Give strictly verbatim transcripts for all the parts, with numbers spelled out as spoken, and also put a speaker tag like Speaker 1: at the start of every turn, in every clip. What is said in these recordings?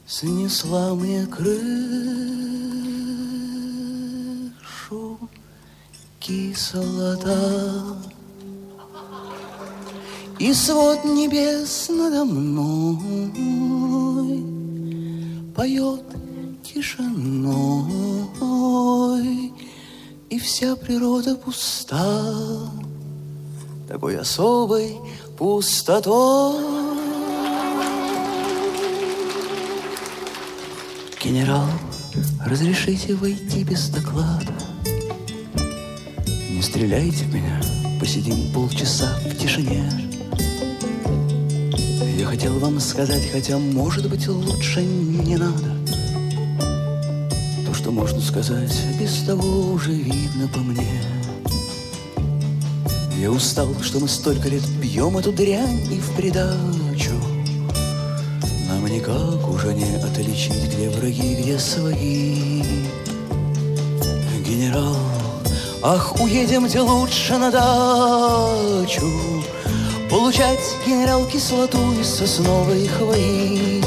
Speaker 1: снесла мне крышу кислота, и свод небес надо мной поет тишиной, и вся природа пуста, такой особой пустотой. Генерал, разрешите войти без доклада? Не стреляйте в меня, посидим полчаса в тишине. Я хотел вам сказать, хотя, может быть, лучше не надо. То, что можно сказать, без того уже видно по мне. Я устал, что мы столько лет пьем эту дрянь, и в придачу нам никак уже не отличить, где враги, где свои. Генерал, ах, уедемте лучше на дачу, получать, генерал, кислоту из сосновой хвои.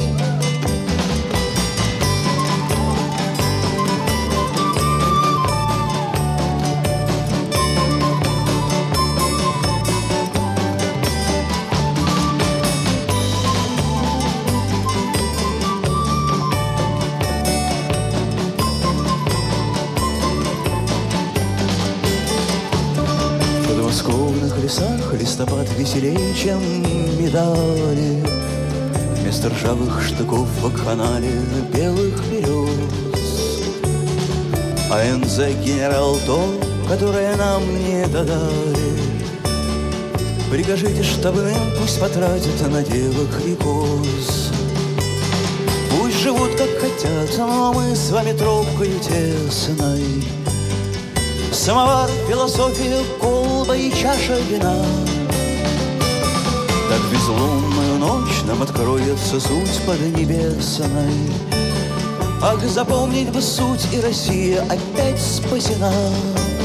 Speaker 1: Листопад веселее, чем медали. Вместо ржавых штыков в вакханале белых берез. А эн зэ генерал то, которое нам не додали. Прикажите штабным, пусть потратят на девок и коз. Пусть живут как хотят, но мы с вами тропкою тесной. Самовар, философия, колба и чаша вина. Так в безлунную ночь нам откроется суть поднебесной. Ах, запомнить бы суть, и Россия опять спасена.